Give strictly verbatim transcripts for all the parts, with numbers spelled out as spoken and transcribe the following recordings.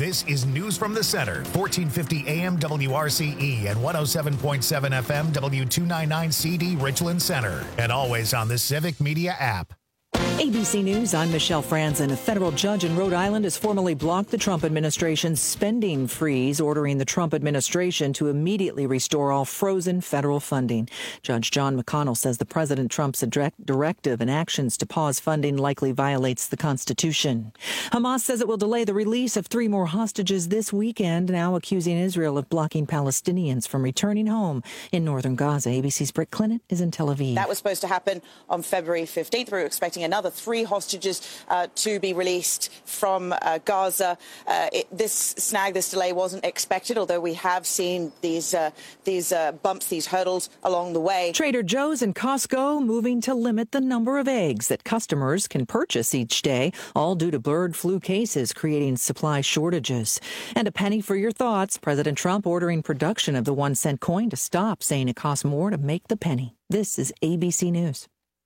This is News from the Center, fourteen fifty A M W R C E and one oh seven point seven F M W two ninety-nine C D Richland Center. And always on the Civic Media app. A B C News, I'm Michelle Franzen. A federal judge in Rhode Island has formally blocked the Trump administration's spending freeze, ordering the Trump administration to immediately restore all frozen federal funding. Judge John McConnell says the President Trump's directive and actions to pause funding likely violates the Constitution. Hamas says it will delay the release of three more hostages this weekend, now accusing Israel of blocking Palestinians from returning home in northern Gaza. A B C's Britt Clinton is in Tel Aviv. That was supposed to happen on February fifteenth. We were expecting another three hostages uh, to be released from uh, Gaza. Uh, it, this snag, this delay wasn't expected, although we have seen these uh, these uh, bumps, these hurdles along the way. Trader Joe's and Costco moving to limit the number of eggs that customers can purchase each day, all due to bird flu cases creating supply shortages. And a penny for your thoughts. President Trump ordering production of the one cent coin to stop, saying it costs more to make the penny. This is A B C News.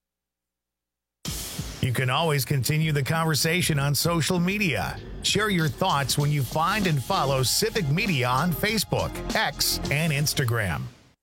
You can always continue the conversation on social media. Share your thoughts when you find and follow Civic Media on Facebook, X, and Instagram.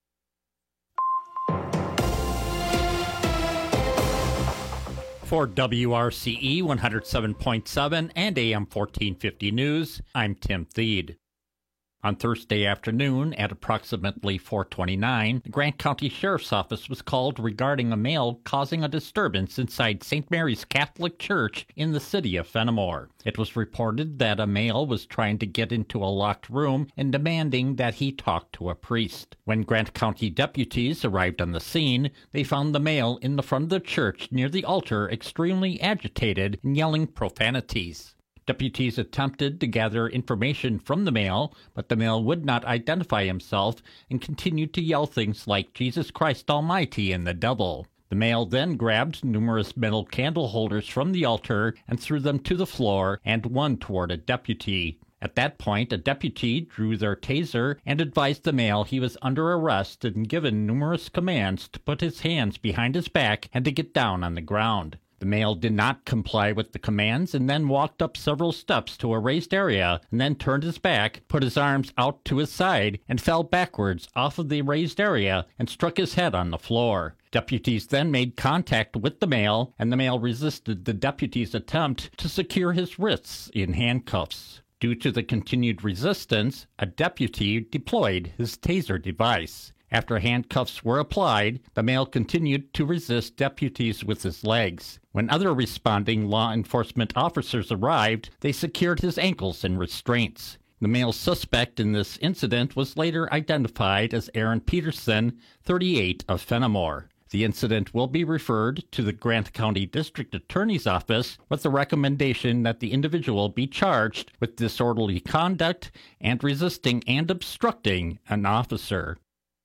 For W R C E one oh seven point seven and A M fourteen fifty News, I'm Tim Thede. On Thursday afternoon at approximately four twenty-nine, the Grant County Sheriff's Office was called regarding a male causing a disturbance inside Saint Mary's Catholic Church in the city of Fenimore. It was reported that a male was trying to get into a locked room and demanding that he talk to a priest. When Grant County deputies arrived on the scene, they found the male in the front of the church near the altar extremely agitated and yelling profanities. Deputies attempted to gather information from the male, but the male would not identify himself and continued to yell things like Jesus Christ Almighty and the devil. The male then grabbed numerous metal candle holders from the altar and threw them to the floor and one toward a deputy. At that point, a deputy drew their taser and advised the male he was under arrest and given numerous commands to put his hands behind his back and to get down on the ground. The male did not comply with the commands and then walked up several steps to a raised area and then turned his back, put his arms out to his side, and fell backwards off of the raised area and struck his head on the floor. Deputies then made contact with the male, and the male resisted the deputy's attempt to secure his wrists in handcuffs. Due to the continued resistance, a deputy deployed his taser device. After handcuffs were applied, the male continued to resist deputies with his legs. When other responding law enforcement officers arrived, they secured his ankles in restraints. The male suspect in this incident was later identified as Aaron Peterson, thirty-eight, of Fenimore. The incident will be referred to the Grant County District Attorney's Office with the recommendation that the individual be charged with disorderly conduct and resisting and obstructing an officer.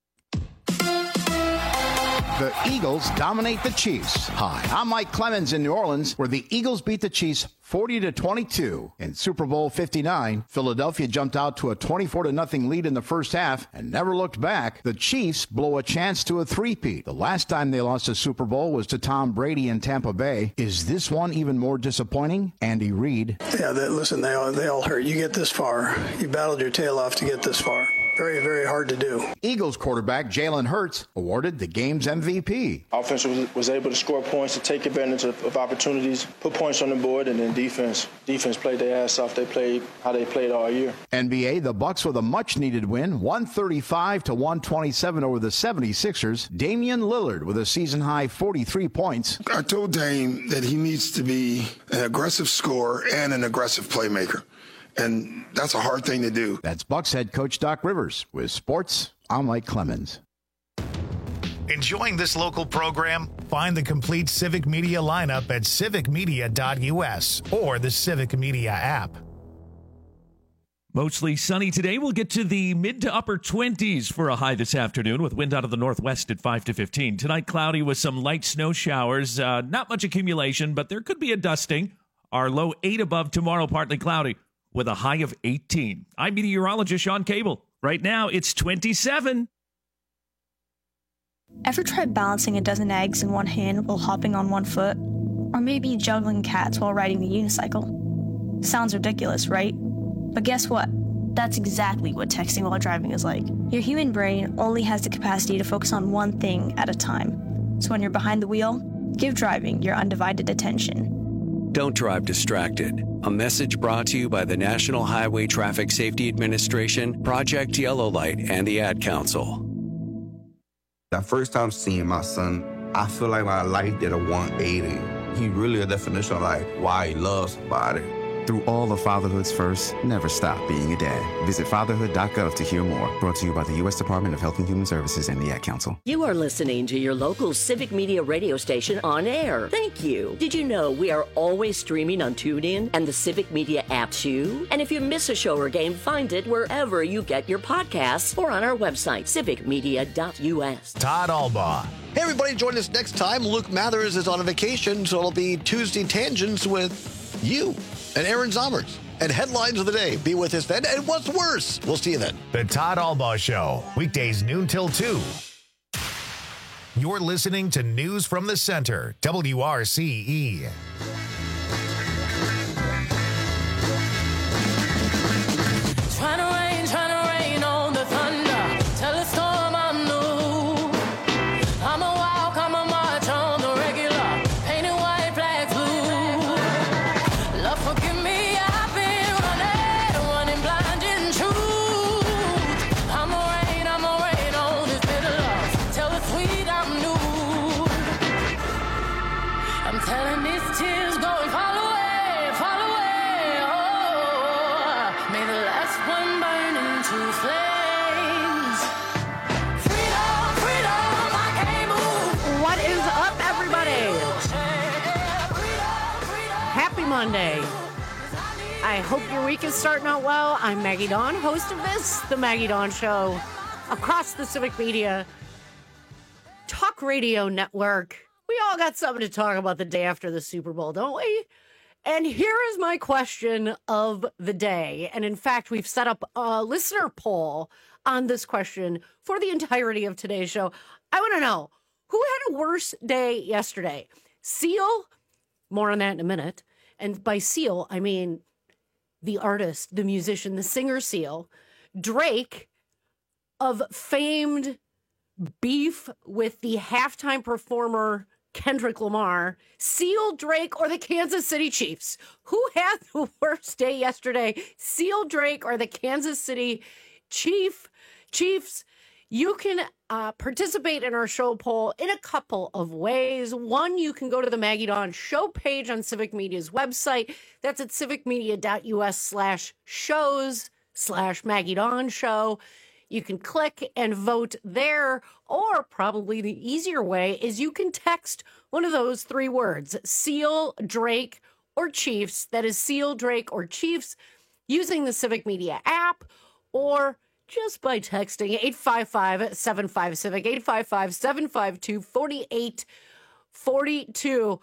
The Eagles dominate the Chiefs. Hi, I'm Mike Clemens in New Orleans, where the Eagles beat the Chiefs forty to twenty-two. In Super Bowl fifty-nine, Philadelphia jumped out to a twenty-four to nothing lead in the first half and never looked back. The Chiefs blow a chance to a three-peat. The last time they lost a Super Bowl was to Tom Brady in Tampa Bay. Is this one even more disappointing? Andy Reid. Yeah, they, listen, they all, they all hurt. You get this far. You battled your tail off to get this far. Very, very hard to do. Eagles quarterback Jalen Hurts awarded the game's M V P. Offense was, was able to score points, to take advantage of, of opportunities, put points on the board, and then defense. Defense played their ass off. They played how they played all year. N B A, the Bucks with a much-needed win, one thirty-five to one twenty-seven over the seventy-sixers. Damian Lillard with a season-high forty-three points. I told Dame that he needs to be an aggressive scorer and an aggressive playmaker. And that's a hard thing to do. That's Bucks head coach Doc Rivers. With sports, I'm Mike Clemens. Enjoying this local program? Find the complete Civic Media lineup at civic media dot u s or the Civic Media app. Mostly sunny today. We'll get to the mid to upper twenties for a high this afternoon with wind out of the northwest at five to fifteen. Tonight, cloudy with some light snow showers. Uh, not much accumulation, but there could be a dusting. Our low eight above tomorrow, partly cloudy, with a high of eighteen. I'm meteorologist Sean Cable. Right now, it's twenty-seven. Ever tried balancing a dozen eggs in one hand while hopping on one foot? Or maybe juggling cats while riding the unicycle? Sounds ridiculous, right? But guess what? That's exactly what texting while driving is like. Your human brain only has the capacity to focus on one thing at a time. So when you're behind the wheel, give driving your undivided attention. Don't drive distracted. A message brought to you by the National Highway Traffic Safety Administration, Project Yellow Light, and the Ad Council. That first time seeing my son, I feel like my life did a one eighty. He really a definition of like why he loves somebody. Through all of fatherhood's first, never stop being a dad. Visit fatherhood dot gov to hear more. Brought to you by the U S Department of Health and Human Services and the Ad Council. You are listening to your local Civic Media radio station on air. Thank you. Did you know we are always streaming on TuneIn and the Civic Media app too? And if you miss a show or game, find it wherever you get your podcasts or on our website, civic media dot u s. Todd Albaugh. Hey, everybody, join us next time. Luke Mathers is on a vacation, so it'll be Tuesday Tangents with you and Aaron Zommers. And headlines of the day. Be with us then. And what's worse? We'll see you then. The Todd Albaugh Show, weekdays noon till two. You're listening to News from the Center, W R C E. Trying to rain, trying to rain on the thunder. Tell a storm I'm new. I'm a walk, I'm a march on the regular. Painted white flags blue. Love, forgive me, I've been running, running blind in truth. I'm a rain, I'm a rain on this bitter love. Tell the sweet I'm new. I'm telling these tears going fall away, fall away. Oh, may the last one burn into flames. Freedom, freedom, I can't move. What is up, everybody? Happy Monday. I hope your week is starting out well. I'm Maggie Dawn, host of this, The Maggie Dawn Show, across the Civic Media Talk Radio Network. We all got something to talk about the day after the Super Bowl, don't we? And here is my question of the day. And in fact, we've set up a listener poll on this question for the entirety of today's show. I want to know, who had a worse day yesterday? Seal? More on that in a minute. And by Seal, I mean the artist, the musician, the singer Seal. Drake, of famed beef with the halftime performer Kendrick Lamar. Seal, Drake, or the Kansas City Chiefs? Who had the worst day yesterday? Seal, Drake, or the Kansas City Chief? Chiefs? You can uh, participate in our show poll in a couple of ways. One, you can go to the Maggie Dawn show page on Civic Media's website. That's at civic media dot u s slash shows slash Maggie Dawn show. You can click and vote there, or probably the easier way is you can text one of those three words, Seal, Drake, or Chiefs. That is Seal, Drake, or Chiefs, using the Civic Media app, or just by texting eight five five, seven five, Civic, eight five five, seven five two, four eight four two.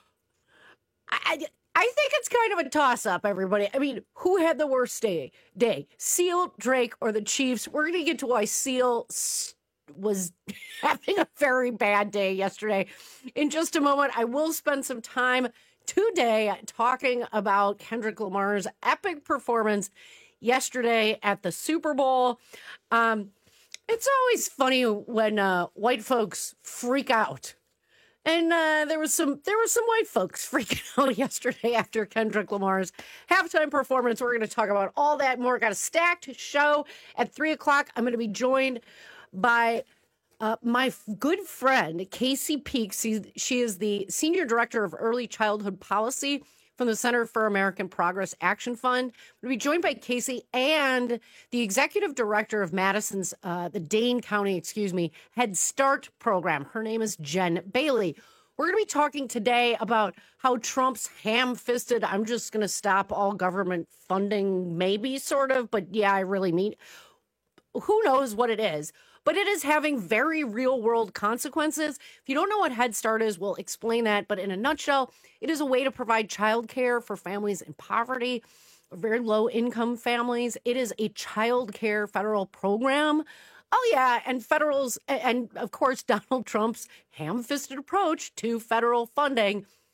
I, I think it's kind of a toss-up, everybody. I mean, who had the worst day? Day, Seal, Drake, or the Chiefs? We're going to get to why Seal was having a very bad day yesterday in just a moment. I will spend some time today talking about Kendrick Lamar's epic performance yesterday at the Super Bowl. Um, it's always funny when uh, white folks freak out. And uh, there was some there were some white folks freaking out yesterday after Kendrick Lamar's halftime performance. We're going to talk about all that more. Got a stacked show at three o'clock. I'm going to be joined by uh, my f- good friend, Casey Peaks. She, she is the Senior Director of Early Childhood Policy from the Center for American Progress Action Fund. We'll be joined by Casey and the Executive Director of Madison's, uh, the Dane County, excuse me, Head Start program. Her name is Jen Bailey. We're going to be talking today about how Trump's ham-fisted, I'm just going to stop all government funding, maybe sort of, but yeah, I really mean, who knows what it is. But it is having very real-world consequences. If you don't know what Head Start is, we'll explain that. But in a nutshell, it is a way to provide childcare for families in poverty, very low-income families. It is a childcare federal program. Oh, yeah, and federals, and of course, Donald Trump's ham-fisted approach to federal funding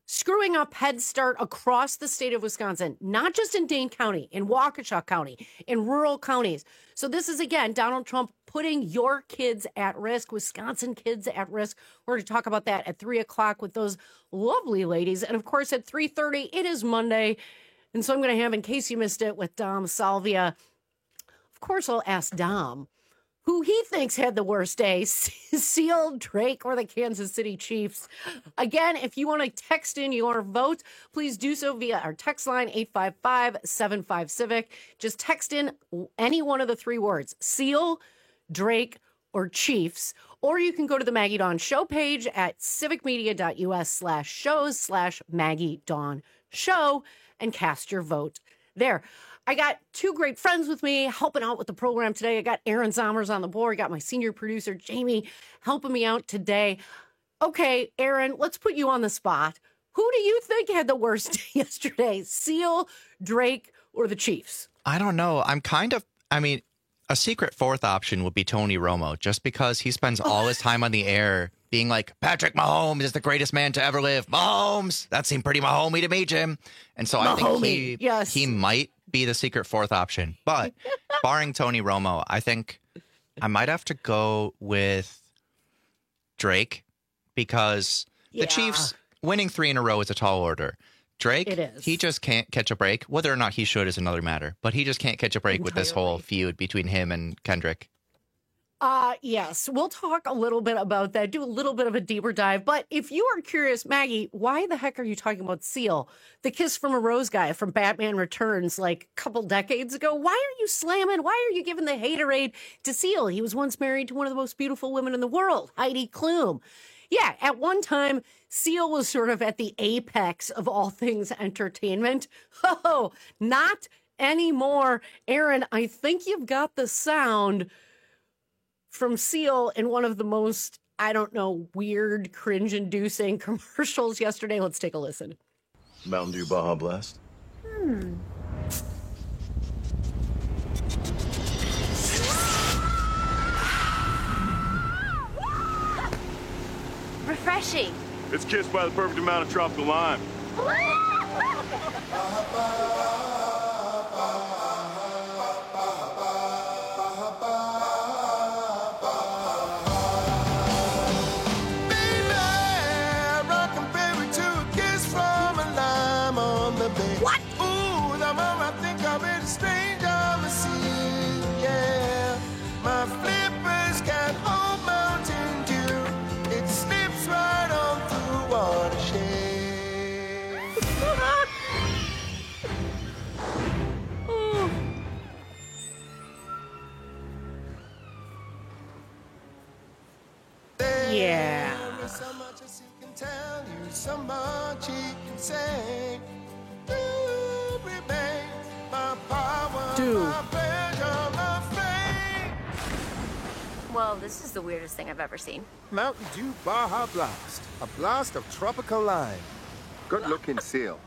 screwing up Head Start across the state of Wisconsin, not just in Dane County, in Waukesha County, in rural counties. So this is, again, Donald Trump putting your kids at risk, Wisconsin kids at risk. We're going to talk about that at three o'clock with those lovely ladies. And, of course, at three thirty, it is Monday. And so I'm going to have, in case you missed it, with Dom Salvia. Of course, I'll ask Dom who he thinks had the worst day, Seal, Drake, or the Kansas City Chiefs. Again, if you want to text in your vote, please do so via our text line, eight five five, seven five, civic. Just text in any one of the three words, Seal, Drake, or Chiefs. Or you can go to the Maggie Dawn Show page at civicmedia.us slash shows slash Maggie Dawn Show and cast your vote there. I got two great friends with me helping out with the program today. I got Aaron Zomers on the board. I got my senior producer, Jamie, helping me out today. Okay, Aaron, let's put you on the spot. Who do you think had the worst day yesterday? Seal, Drake, or the Chiefs? I don't know. I'm kind of, I mean, a secret fourth option would be Tony Romo, just because he spends all his time on the air being like, Patrick Mahomes is the greatest man to ever live. Mahomes! That seemed pretty Mahomey to me, Jim. And so I think he, yes. he might be the secret fourth option. But barring Tony Romo, I think I might have to go with Drake, because yeah. the Chiefs winning three in a row is a tall order. Drake, it is. He just can't catch a break. Whether or not he should is another matter. But he just can't catch a break Entirely. with this whole feud between him and Kendrick. Uh, yes, we'll talk a little bit about that, do a little bit of a deeper dive. But if you are curious, Maggie, why the heck are you talking about Seal, the Kiss from a Rose guy from Batman Returns like a couple decades ago? Why are you slamming? Why are you giving the haterade to Seal? He was once married to one of the most beautiful women in the world, Heidi Klum. Yeah, at one time, Seal was sort of at the apex of all things entertainment. Oh, not anymore. Aaron, I think you've got the sound from Seal in one of the most, I don't know, weird, cringe-inducing commercials yesterday. Let's take a listen. Mountain Dew Baja Blast. Hmm. Refreshing. It's kissed by the perfect amount of tropical lime. What? Ooh, the moment I think of it, a stranger on the sea, yeah. My flippers can't hold Mountain Dew. It slips right on through watershed. Oh. Yeah. So much as he can tell you, so much he can say. Dude. Well, this is the weirdest thing I've ever seen. Mountain Dew Baja Blast. A blast of tropical lime. Good looking Seal.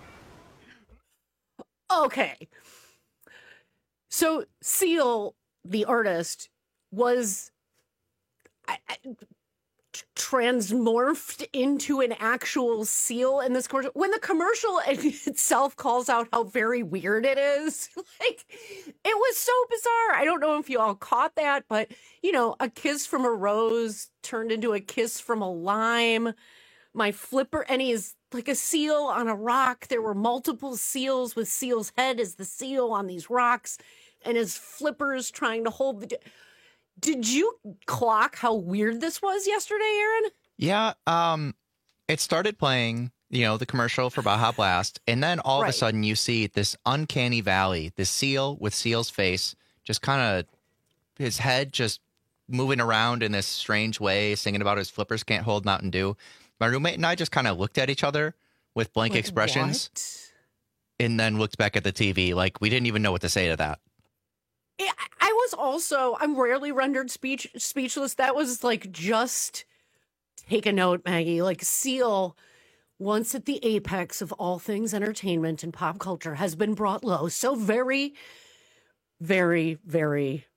Okay. So Seal, the artist, was I, I, transmorphed into an actual seal in this commercial. When the commercial itself calls out how very weird it is, like, it was so bizarre. I don't know if you all caught that, but, you know, a kiss from a rose turned into a kiss from a lime. My flipper, and he's like a seal on a rock. There were multiple seals with Seal's head as the seal on these rocks, and his flippers trying to hold the... Did you clock how weird this was yesterday, Aaron? Yeah, um, it started playing, you know, the commercial for Baja Blast, and then all Right. of a sudden you see this uncanny valley, this seal with Seal's face, just kind of his head just moving around in this strange way, singing about his flippers can't hold Mountain Dew. My roommate and I just kind of looked at each other with blank Like, expressions, what? and then looked back at the T V like we didn't even know what to say to that. Yeah, I was also, I'm rarely rendered speech speechless. That was like, just take a note, Maggie. Like, Seal, once at the apex of all things entertainment and pop culture, has been brought low so very, very, very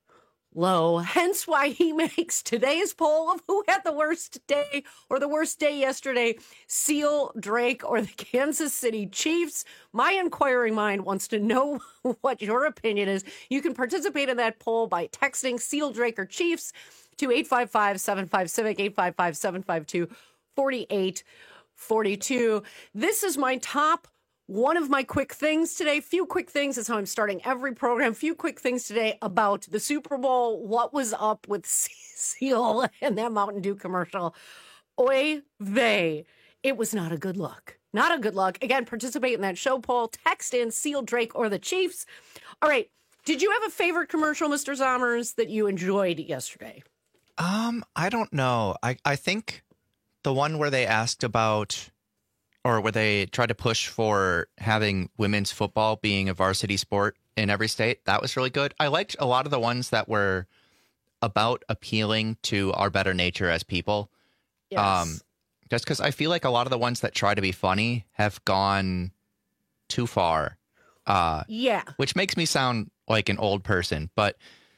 low. Hence why he makes today's poll of who had the worst day or the worst day yesterday, Seal, Drake, or the Kansas City Chiefs. My inquiring mind wants to know what your opinion is. You can participate in that poll by texting Seal, Drake, or Chiefs to eight five five, seven five, Civic, eight five five, seven five two, four eight four two. This is my top one of my quick things today. Few quick things is how I'm starting every program. Few quick things today about the Super Bowl. What was up with Seal and that Mountain Dew commercial? Oy vey. It was not a good look. Not a good look. Again, participate in that show poll. Text in Seal, Drake, or the Chiefs. All right. Did you have a favorite commercial, Mister Zommers, that you enjoyed yesterday? Um, I don't know. I, I think the one where they asked about, or where they tried to push for having women's football being a varsity sport in every state, that was really good. I liked a lot of the ones that were about appealing to our better nature as people. Yes. Um, just because I feel like a lot of the ones that try to be funny have gone too far. Uh, yeah. Which makes me sound like an old person, but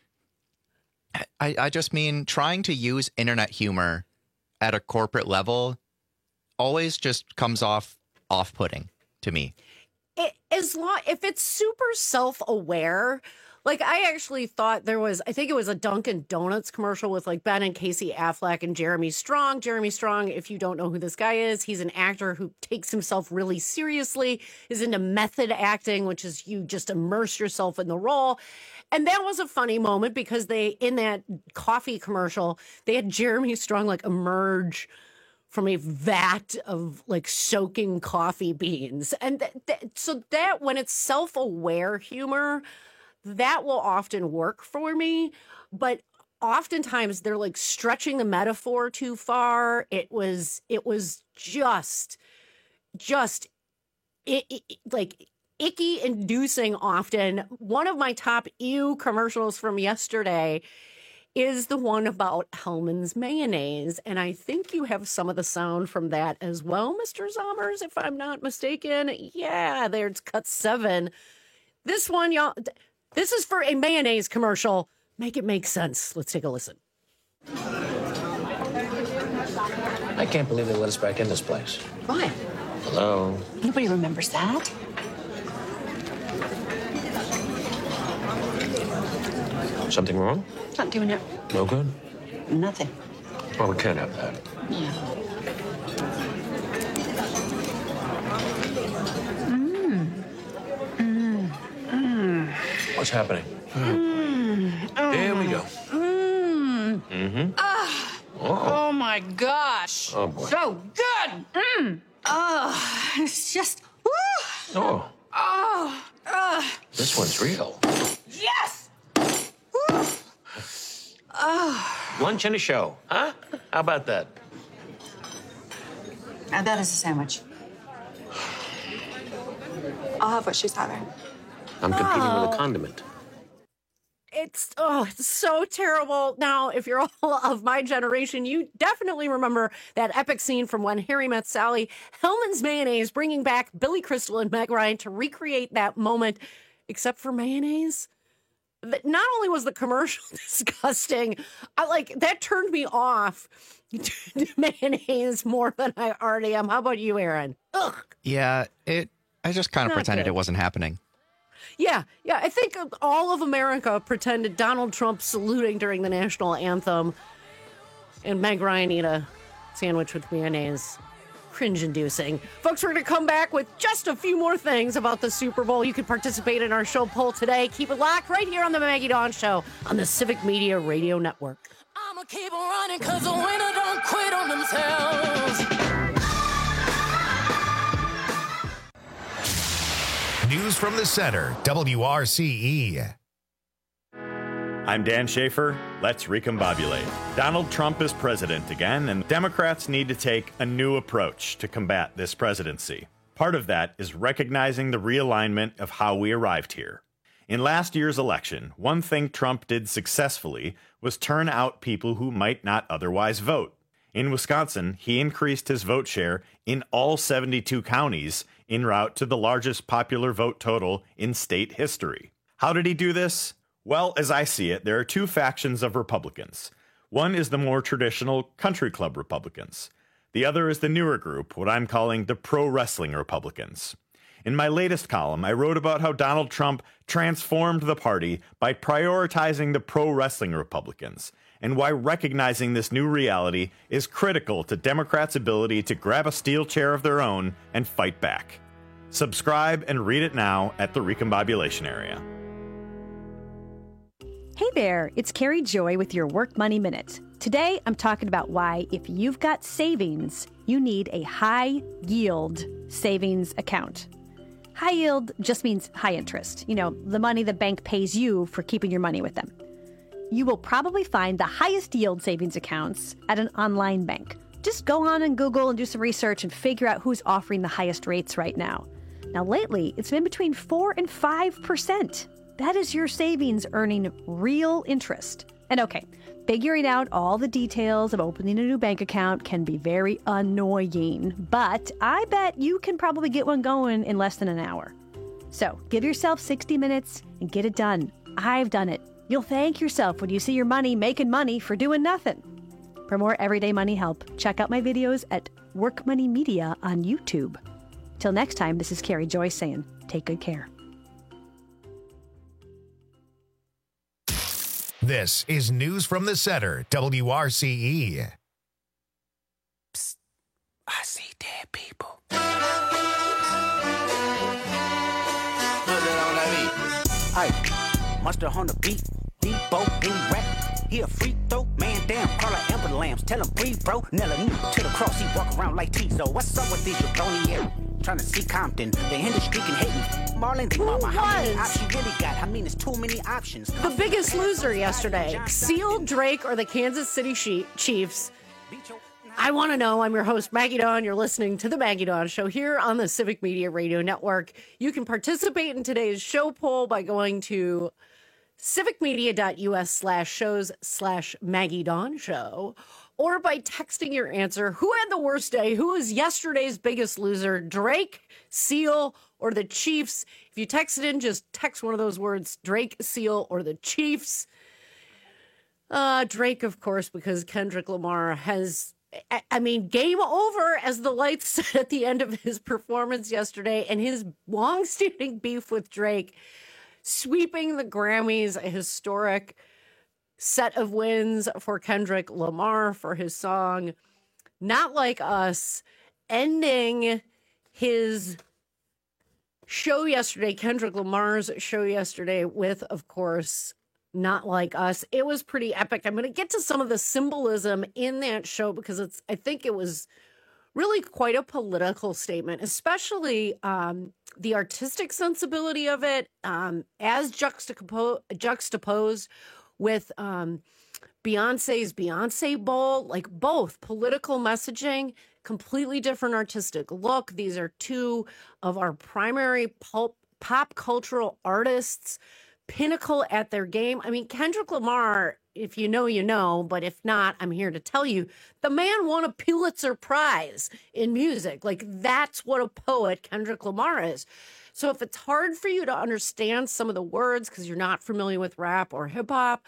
I, I just mean trying to use internet humor at a corporate level always just comes off off-putting to me. It, as long if it's super self-aware, like I actually thought there was, I think it was a Dunkin' Donuts commercial with like Ben and Casey Affleck and Jeremy Strong. Jeremy Strong, if you don't know who this guy is, he's an actor who takes himself really seriously, is into method acting, which is you just immerse yourself in the role. And that was a funny moment because they, in that coffee commercial, they had Jeremy Strong like emerge from a vat of like soaking coffee beans. And th- th- so that when it's self-aware humor, that will often work for me. But oftentimes they're like stretching the metaphor too far. It was, it was just, just it, it, like icky inducing often. One of my top ew commercials from yesterday is the one about Hellmann's mayonnaise. And I think you have some of the sound from that as well, Mister Zommers, if I'm not mistaken. Yeah, there's cut seven. This one, y'all, this is for a mayonnaise commercial. Make it make sense. Let's take a listen. I can't believe they let us back in this place. Why? Hello? Nobody remembers that. Something wrong? Not doing it. No good? Nothing. Well, we can't have that. Yeah. Mmm. Mmm. Mmm. What's happening? Mmm. There we go. Mmm. Mm-hmm. Ah. Oh. Oh my gosh. Oh, boy. So good. Mmm. Oh, it's just. Woo. Oh, Oh. Oh. this one's real. Yes. Woo. Oh. Lunch and a show, huh? How about that? Now that is a sandwich. I'll have what she's having. I'm competing Oh. with a condiment. It's, oh, it's so terrible. Now, if you're all of my generation, you definitely remember that epic scene from When Harry Met Sally. Hellmann's Mayonnaise bringing back Billy Crystal and Meg Ryan to recreate that moment, except for mayonnaise. Not only was the commercial disgusting, I like that turned me off to mayonnaise more than I already am. How about you, Aaron? Ugh. Yeah, it. I just kind of Not pretended good. it wasn't happening. Yeah, yeah. I think all of America pretended Donald Trump saluting during the national anthem and Meg Ryan eat a sandwich with mayonnaise. Cringe-inducing. Folks, we're going to come back with just a few more things about the Super Bowl. You can participate in our show poll today. Keep it locked right here on the Maggie Dawn Show on the Civic Media Radio Network. I'ma keep on running cause the winner don't quit on themselves. News from the center, W R C E. I'm Dan Schaefer. Let's recombobulate. Donald Trump is president again, and Democrats need to take a new approach to combat this presidency. Part of that is recognizing the realignment of how we arrived here. In last year's election, one thing Trump did successfully was turn out people who might not otherwise vote. In Wisconsin, he increased his vote share in all seventy-two counties en route to the largest popular vote total in state history. How did he do this? Well, as I see it, there are two factions of Republicans. One is the more traditional country club Republicans. The other is the newer group, what I'm calling the pro-wrestling Republicans. In my latest column, I wrote about how Donald Trump transformed the party by prioritizing the pro-wrestling Republicans, and why recognizing this new reality is critical to Democrats' ability to grab a steel chair of their own and fight back. Subscribe and read it now at the Recombobulation Area. Hey there, it's Carrie Joy with your Work Money Minute. Today, I'm talking about why, if you've got savings, you need a high yield savings account. High yield just means high interest. You know, the money the bank pays you for keeping your money with them. You will probably find the highest yield savings accounts at an online bank. Just go on and Google and do some research and figure out who's offering the highest rates right now. Now, lately, it's been between four and five percent. That is your savings earning real interest. And okay, figuring out all the details of opening a new bank account can be very annoying, but I bet you can probably get one going in less than an hour. So give yourself sixty minutes and get it done. I've done it. You'll thank yourself when you see your money making money for doing nothing. For more everyday money help, check out my videos at Work Money Media on YouTube. Till next time, this is Carrie Joy saying, take good care. This is News from the Center, W R C E. Psst, I see dead people. Hey, monster on the beat, Debo in rap. He a free throw, man damn, call like Amber Lambs. Tell him breathe, bro. Nella new to the cross, he walk around like Tizo. What's up with these jabroni? Trying to see Compton, they in the streak and hating. Marlon, think about how many options you really got. I mean, it's too many options. The biggest loser yesterday, Seal, Drake, or the Kansas City Chiefs? I want to know. I'm your host, Maggie Dawn. You're listening to The Maggie Dawn Show here on the Civic Media Radio Network. You can participate in today's show poll by going to civicmedia.us slash shows slash Maggie Dawn Show, or by texting your answer. Who had the worst day? Who was yesterday's biggest loser? Drake, Seal, or the Chiefs? If you text it in, just text one of those words, Drake, Seal, or the Chiefs. Uh, Drake, of course, because Kendrick Lamar has, I mean, game over, as the lights said at the end of his performance yesterday, and his long-standing beef with Drake sweeping the Grammys, a historic set of wins for Kendrick Lamar for his song Not Like Us, ending his show yesterday, Kendrick Lamar's show yesterday, with, of course, Not Like Us. It was pretty epic. I'm going to get to some of the symbolism in that show because it's, I think it was really quite a political statement, especially um, the artistic sensibility of it, um, as juxtapo- juxtaposed with um, Beyonce's Beyonce Bowl, like both political messaging, completely different artistic look. These are two of our primary pulp, pop cultural artists, pinnacle at their game. I mean, Kendrick Lamar, if you know, you know, but if not, I'm here to tell you, the man won a Pulitzer Prize in music. Like, that's what a poet Kendrick Lamar is. So if it's hard for you to understand some of the words because you're not familiar with rap or hip hop,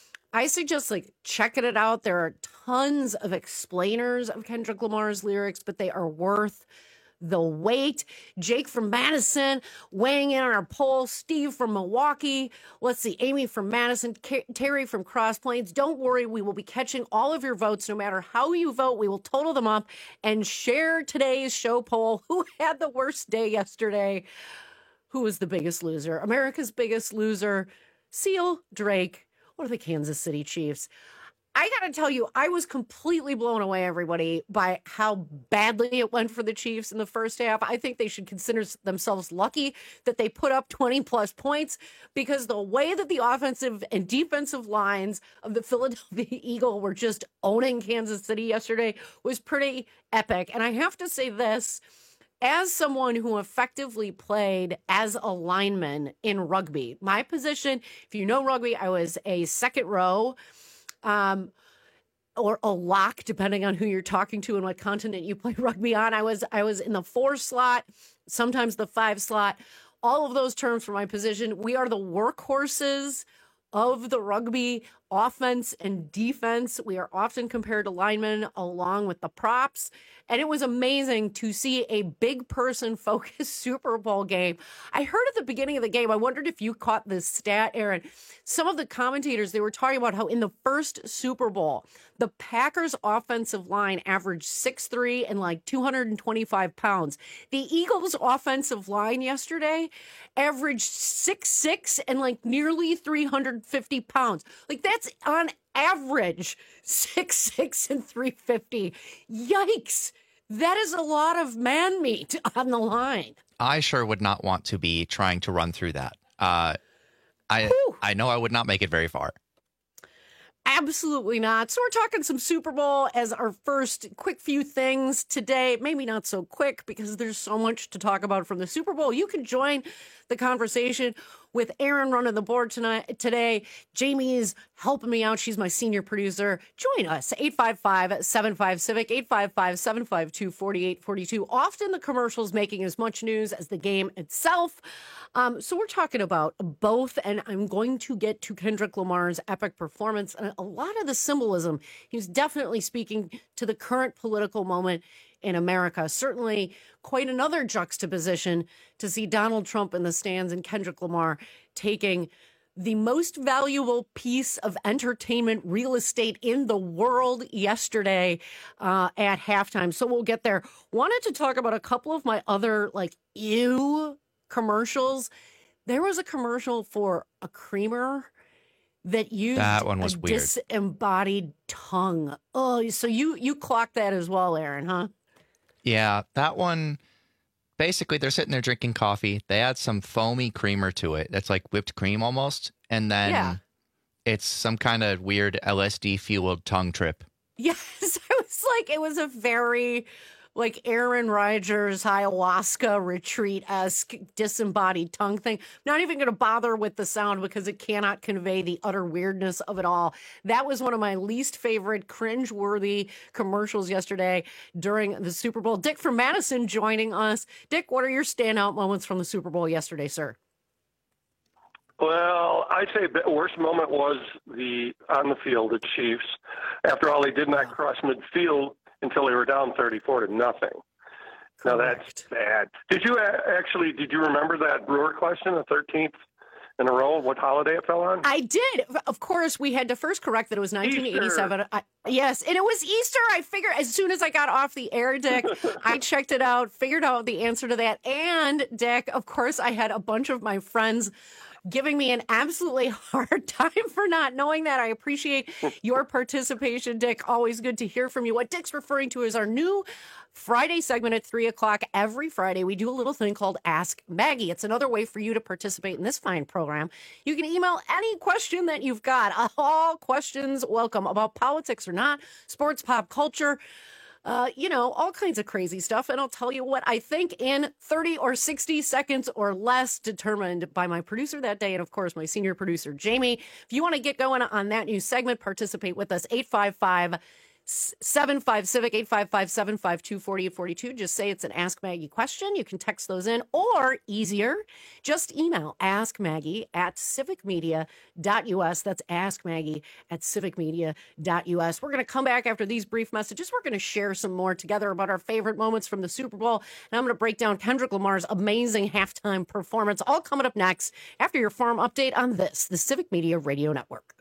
I suggest like checking it out. There are tons of explainers of Kendrick Lamar's lyrics, but they are worth the wait. Jake from Madison weighing in on our poll. Steve from Milwaukee. Let's see. Amy from Madison. K- Terry from Cross Plains. Don't worry. We will be catching all of your votes. No matter how you vote, we will total them up and share today's show poll. Who had the worst day yesterday? Who was the biggest loser? America's biggest loser, Seal, Drake, or the Kansas City Chiefs? I got to tell you, I was completely blown away, everybody, by how badly it went for the Chiefs in the first half. I think they should consider themselves lucky that they put up twenty plus points, because the way that the offensive and defensive lines of the Philadelphia Eagles were just owning Kansas City yesterday was pretty epic. And I have to say this, as someone who effectively played as a lineman in rugby, my position, if you know rugby, I was a second row. Um, or a lock, depending on who you're talking to and what continent you play rugby on. I was I was in the four slot, sometimes the five slot. All of those terms for my position. We are the workhorses of the rugby offense and defense. We are often compared to linemen along with the props. And it was amazing to see a big person focused Super Bowl game. I heard at the beginning of the game, I wondered if you caught this stat, Aaron. Some of the commentators, they were talking about how in the first Super Bowl, the Packers offensive line averaged six three and like two hundred twenty-five pounds. The Eagles offensive line yesterday averaged six six and like nearly three hundred fifty pounds. Like that's on average six six and three fifty. Yikes. That is a lot of man meat on the line. I sure would not want to be trying to run through that. Uh, I Whew. I know I would not make it very far. Absolutely not. So we're talking some Super Bowl as our first quick few things today. Maybe not so quick because there's so much to talk about from the Super Bowl. You can join the conversation with Aaron running the board tonight. Today, Jamie is helping me out. She's my senior producer. Join us, eight five five, seven five, CIVIC, eight five five, seven five two, four eight four two. Often the commercials making as much news as the game itself. Um, so we're talking about both, and I'm going to get to Kendrick Lamar's epic performance and a lot of the symbolism. He's definitely speaking to the current political moment in America. Certainly quite another juxtaposition to see Donald Trump in the stands and Kendrick Lamar taking the most valuable piece of entertainment real estate in the world yesterday uh, at halftime. So we'll get there. Wanted to talk about a couple of my other like ew commercials. There was a commercial for a creamer that used That one was a weird. disembodied tongue. Oh, so you you clocked that as well, Aaron, huh? Yeah, that one, basically they're sitting there drinking coffee. They add some foamy creamer to it. That's like whipped cream almost. And then Yeah. it's some kind of weird L S D-fueled tongue trip. Yes, it was like it was a very like Aaron Rodgers ayahuasca retreat-esque disembodied tongue thing. Not even going to bother with the sound because it cannot convey the utter weirdness of it all. That was one of my least favorite cringe-worthy commercials yesterday during the Super Bowl. Dick from Madison joining us. Dick, what are your standout moments from the Super Bowl yesterday, sir? Well, I'd say the worst moment was the on the field, the Chiefs. After all, they did not cross midfield until they were down thirty-four to nothing. Now that's bad. Did you a- actually? Did you remember that Brewer question, the thirteenth in a row? What holiday it fell on? I did. Of course, we had to first correct that it was nineteen eighty-seven. I, yes, and it was Easter. I figured as soon as I got off the air, Dick, I checked it out, figured out the answer to that. And, Dick, of course, I had a bunch of my friends giving me an absolutely hard time for not knowing that. I appreciate your participation, Dick. Always good to hear from you. What Dick's referring to is our new Friday segment at three o'clock every Friday. We do a little thing called Ask Maggie. It's another way for you to participate in this fine program. You can email any question that you've got. All questions welcome, about politics or not, sports, pop culture, Uh, you know, all kinds of crazy stuff. And I'll tell you what I think in thirty or sixty seconds or less, determined by my producer that day. And of course, my senior producer, Jamie. If you want to get going on that new segment, participate with us, eight five five, seven five, CIVIC, eight five five, seven five two, four eight four two. Just say it's an Ask Maggie question. You can text those in, or easier, just email askmaggie at civicmedia.us. That's askmaggie at civicmedia.us. We're going to come back after these brief messages. We're going to share some more together about our favorite moments from the Super Bowl. And I'm going to break down Kendrick Lamar's amazing halftime performance, all coming up next after your farm update on this, the Civic Media Radio Network.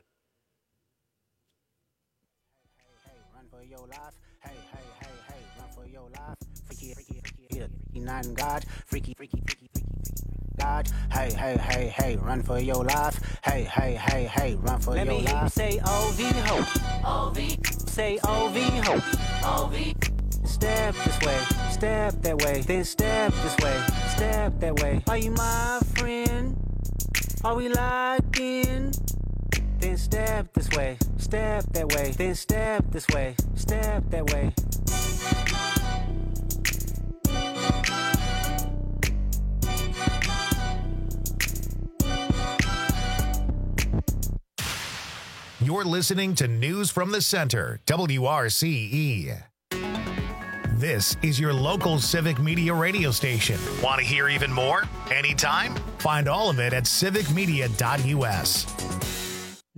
Not in God, freaky, freaky, freaky, freaky, God. Hey, hey, hey, hey, run for your life. Hey, hey, hey, hey, run for Let your me life. hear you say O V ho. O V. Say O V ho. O V. Step this way, step that way, then step this way, step that way. Are you my friend? Are we locked in? Then step this way, step that way, then step this way, step that way. You're listening to News from the Center, W R C E. This is your local Civic Media radio station. Want to hear even more? Anytime? Find all of it at civic media dot U S.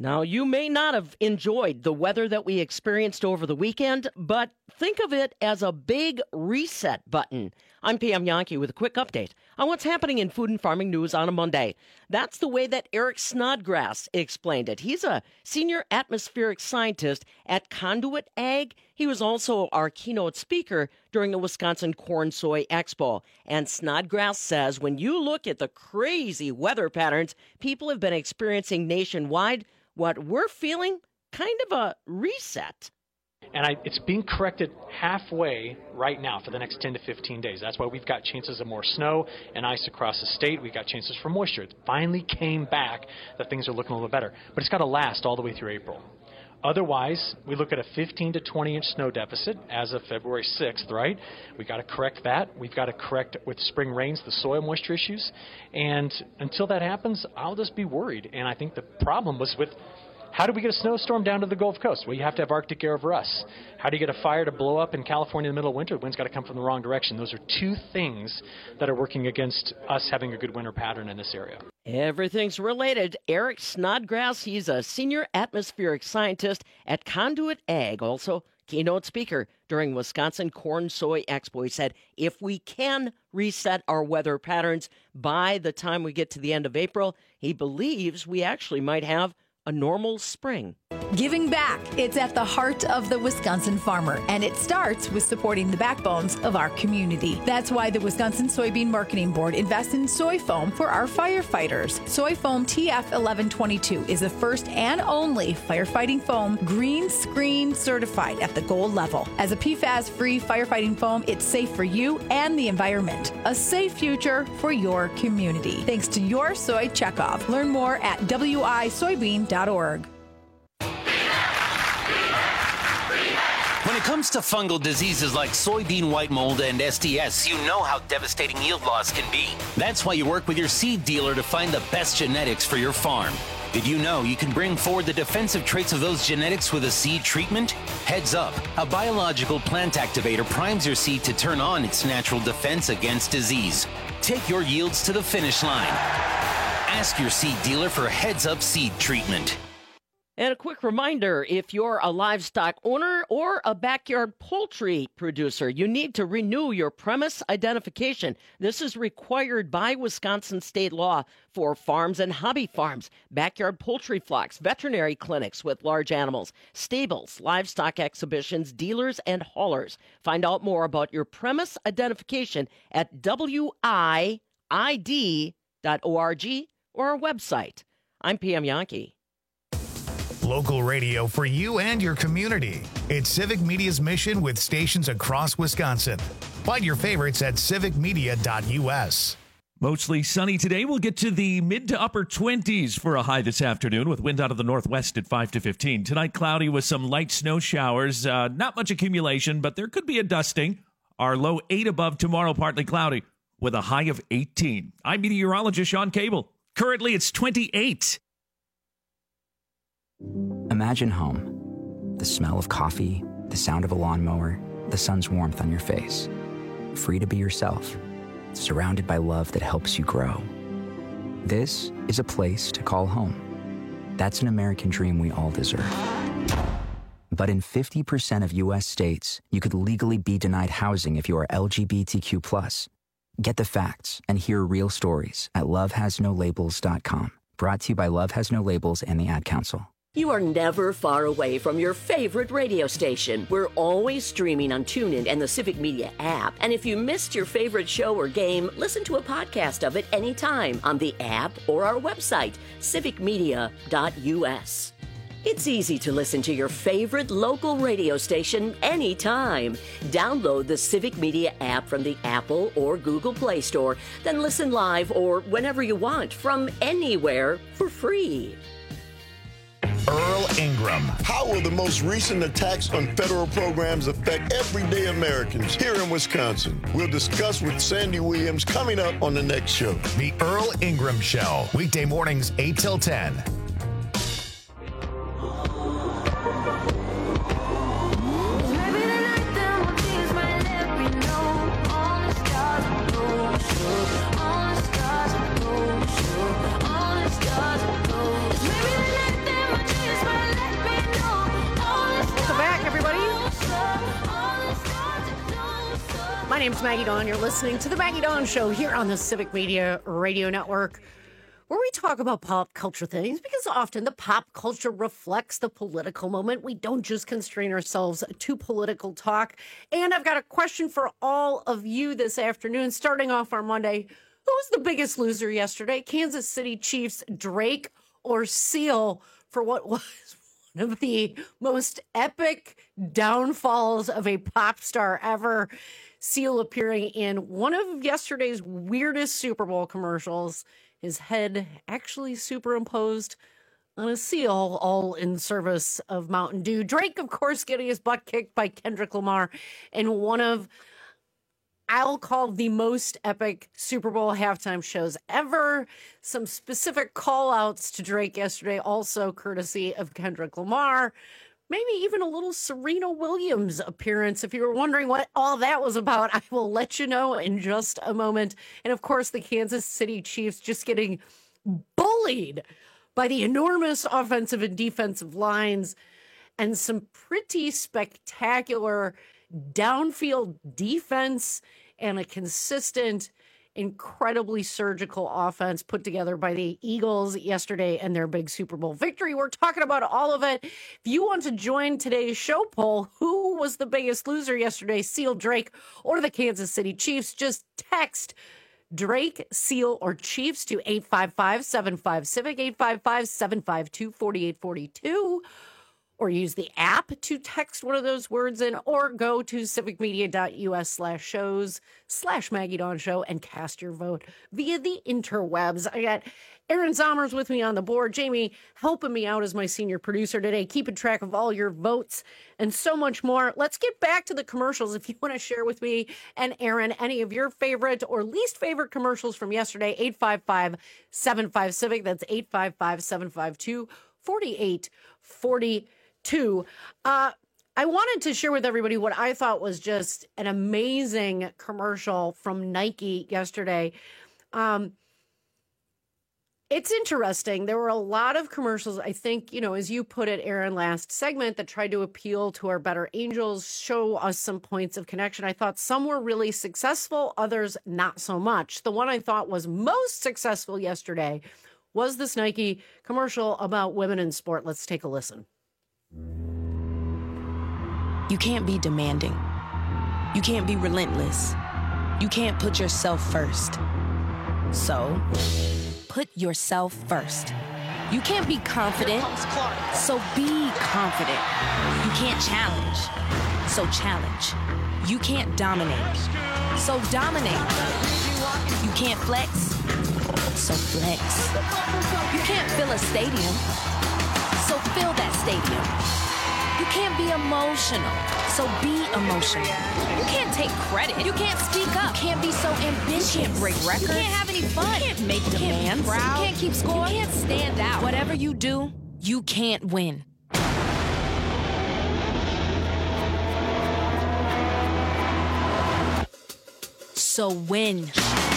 Now, you may not have enjoyed the weather that we experienced over the weekend, but think of it as a big reset button. I'm Pam Yankee with a quick update on what's happening in food and farming news on a Monday. That's the way that Eric Snodgrass explained it. He's a senior atmospheric scientist at Conduit Ag. He was also our keynote speaker during the Wisconsin Corn Soy Expo. And Snodgrass says when you look at the crazy weather patterns people have been experiencing nationwide, what we're feeling, kind of a reset. And I, it's being corrected halfway right now for the next ten to fifteen days. That's why we've got chances of more snow and ice across the state. We've got chances for moisture. It finally came back that things are looking a little better. But it's got to last all the way through April. Otherwise, we look at a fifteen to twenty inch snow deficit as of February sixth, right? We've got to correct that. We've got to correct with spring rains the soil moisture issues. And until that happens, I'll just be worried. And I think the problem was with how do we get a snowstorm down to the Gulf Coast? Well, you have to have Arctic air over us. How do you get a fire to blow up in California in the middle of winter? The wind's got to come from the wrong direction. Those are two things that are working against us having a good winter pattern in this area. Everything's related. Eric Snodgrass, he's a senior atmospheric scientist at Conduit Ag, also keynote speaker during Wisconsin Corn Soy Expo. He said, if we can reset our weather patterns by the time we get to the end of April, he believes we actually might have a normal spring. Giving back. It's at the heart of the Wisconsin farmer, and it starts with supporting the backbones of our community. That's why the Wisconsin Soybean Marketing Board invests in soy foam for our firefighters. Soy foam T F eleven twenty-two is the first and only firefighting foam green screen certified at the gold level. As a P FAS-free firefighting foam, it's safe for you and the environment. A safe future for your community. Thanks to your soy checkoff. Learn more at w i soybean dot org. When it comes to fungal diseases like soybean white mold and S D S, you know how devastating yield loss can be. That's why you work with your seed dealer to find the best genetics for your farm. Did you know you can bring forward the defensive traits of those genetics with a seed treatment? Heads up, a biological plant activator primes your seed to turn on its natural defense against disease. Take your yields to the finish line. Ask your seed dealer for Heads Up seed treatment. And a quick reminder, if you're a livestock owner or a backyard poultry producer, you need to renew your premise identification. This is required by Wisconsin state law for farms and hobby farms, backyard poultry flocks, veterinary clinics with large animals, stables, livestock exhibitions, dealers, and haulers. Find out more about your premise identification at w i i d dot org or our website. I'm Pam Yankee. Local radio for you and your community. It's Civic Media's mission with stations across Wisconsin. Find your favorites at civic media dot u s. Mostly sunny today. We'll get to the mid to upper twenties for a high this afternoon with wind out of the northwest at five to fifteen. Tonight, cloudy with some light snow showers. Uh, not much accumulation, but there could be a dusting. Our low eight above tomorrow, partly cloudy with a high of eighteen. I'm meteorologist Sean Cable. Currently, it's twenty-eight. Imagine home. The smell of coffee, the sound of a lawnmower, the sun's warmth on your face. Free to be yourself, surrounded by love that helps you grow. This is a place to call home. That's an American dream we all deserve. But in fifty percent of U S states, you could legally be denied housing if you are L G B T Q plus. Get the facts and hear real stories at love has no labels dot com. Brought to you by Love Has No Labels and the Ad Council. You are never far away from your favorite radio station. We're always streaming on TuneIn and the Civic Media app. And if you missed your favorite show or game, listen to a podcast of it anytime on the app or our website, civic media dot u s. It's easy to listen to your favorite local radio station anytime. Download the Civic Media app from the Apple or Google Play Store, then listen live or whenever you want from anywhere for free. Earl Ingram. How will the most recent attacks on federal programs affect everyday Americans here in Wisconsin? We'll discuss with Sandy Williams coming up on the next show. The Earl Ingram Show, weekday mornings eight till ten. name's Maggie Dawn. You're listening to The Maggie Dawn Show here on the Civic Media Radio Network, where we talk about pop culture things because often the pop culture reflects the political moment. We don't just constrain ourselves to political talk. And I've got a question for all of you this afternoon, starting off our Monday. Who was the biggest loser yesterday? Kansas City Chiefs, Drake, or Seal, for what was one of the most epic downfalls of a pop star ever? Seal appearing in one of yesterday's weirdest Super Bowl commercials. His head actually superimposed on a seal, all in service of Mountain Dew. Drake, of course, getting his butt kicked by Kendrick Lamar in one of, I'll call, the most epic Super Bowl halftime shows ever. Some specific call-outs to Drake yesterday, also courtesy of Kendrick Lamar. Maybe even a little Serena Williams appearance. If you were wondering what all that was about, I will let you know in just a moment. And of course, the Kansas City Chiefs just getting bullied by the enormous offensive and defensive lines and some pretty spectacular downfield defense and a consistent, incredibly surgical offense put together by the Eagles yesterday and their big Super Bowl victory. We're talking about all of it. If you want to join today's show poll, who was the biggest loser yesterday, Seal, Drake, or the Kansas City Chiefs? Just text Drake, Seal, or Chiefs to eight five five, seven five, Civic, eight five five, seven five two, four eight four two. Or use the app to text one of those words in, or go to civicmedia.us slash shows slash Maggie Dawn Show and cast your vote via the interwebs. I got Aaron Zommers with me on the board. Jamie helping me out as my senior producer today, keeping track of all your votes and so much more. Let's get back to the commercials. If you want to share with me and Aaron any of your favorite or least favorite commercials from yesterday, eight five five, seven five, Civic. That's eight five five, seven five two, four eight four two. Uh, I wanted to share with everybody what I thought was just an amazing commercial from Nike yesterday. Um, it's interesting. There were a lot of commercials, I think, you know, as you put it, Aaron, last segment, that tried to appeal to our better angels, show us some points of connection. I thought some were really successful, others not so much. The one I thought was most successful yesterday was this Nike commercial about women in sport. Let's take a listen. You can't be demanding. You can't be relentless. You can't put yourself first. So, put yourself first. You can't be confident. So be confident. You can't challenge. So challenge. You can't dominate. So dominate. You can't flex. So flex. You can't fill a stadium. So fill that stadium. You can't be emotional, so be emotional. You can't take credit. You can't speak up. You can't be so ambitious. You can't break records. You can't have any fun. You can't make demands. You can't keep score. You can't stand out. Whatever you do, you can't win. So win.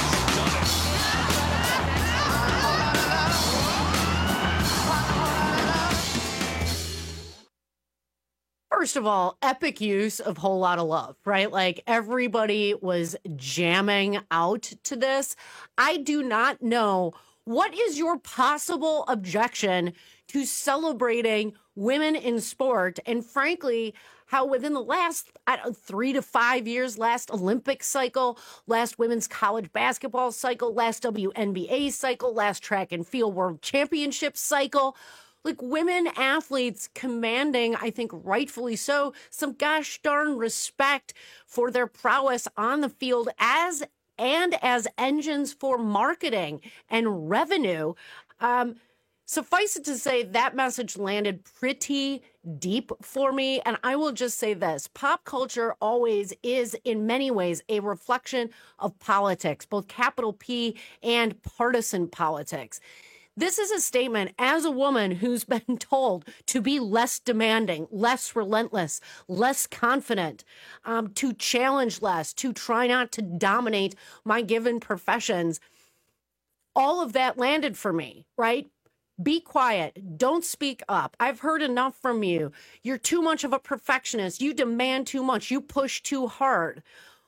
First of all, epic use of Whole Lotta Love, right? Like everybody was jamming out to this. I do not know, what is your possible objection to celebrating women in sport? And frankly, how within the last I don't know, three to five years, last Olympic cycle, last women's college basketball cycle, last W N B A cycle, last track and field world championship cycle, like women athletes commanding, I think rightfully so, some gosh darn respect for their prowess on the field as and as engines for marketing and revenue. Um, suffice it to say, that message landed pretty deep for me. And I will just say this, pop culture always is in many ways a reflection of politics, both capital P and partisan politics. This is a statement as a woman who's been told to be less demanding, less relentless, less confident, um, to challenge less, to try not to dominate my given professions. All of that landed for me, right? Be quiet. Don't speak up. I've heard enough from you. You're too much of a perfectionist. You demand too much. You push too hard.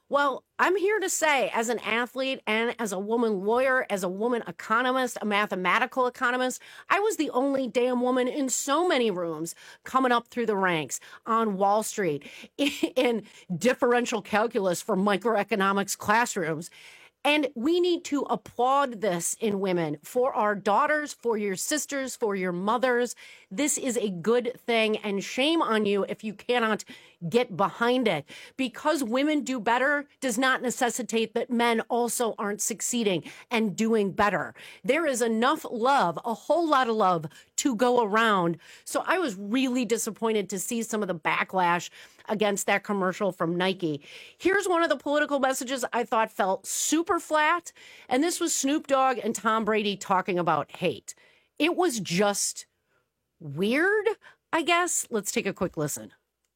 Well, I'm here to say, as an athlete and as a woman lawyer, as a woman economist, a mathematical economist, I was the only damn woman in so many rooms coming up through the ranks on Wall Street in differential calculus for microeconomics classrooms. And we need to applaud this in women, for our daughters, for your sisters, for your mothers. This is a good thing, and shame on you if you cannot get behind it. Because women do better does not necessitate that men also aren't succeeding and doing better. There is enough love, a whole lot of love, to go around. So I was really disappointed to see some of the backlash against that commercial from Nike. Here's one of the political messages I thought felt super flat, and this was Snoop Dogg and Tom Brady talking about hate. It was just weird, I guess. Let's take a quick listen.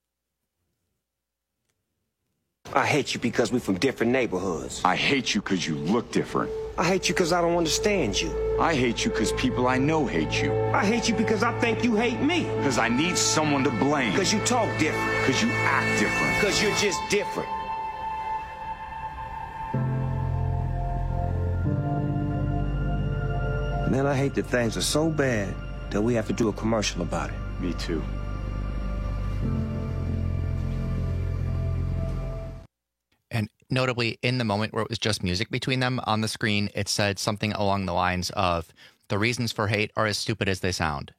I hate you because we're from different neighborhoods. I hate you because you look different. I hate you because I don't understand you. I hate you because people I know hate you. I hate you because I think you hate me. Because I need someone to blame. Because you talk different. Because you act different. Because you're just different. Man, I hate that things are so bad that we have to do a commercial about it. Me too. And notably, in the moment where it was just music between them on the screen, it said something along the lines of, the reasons for hate are as stupid as they sound.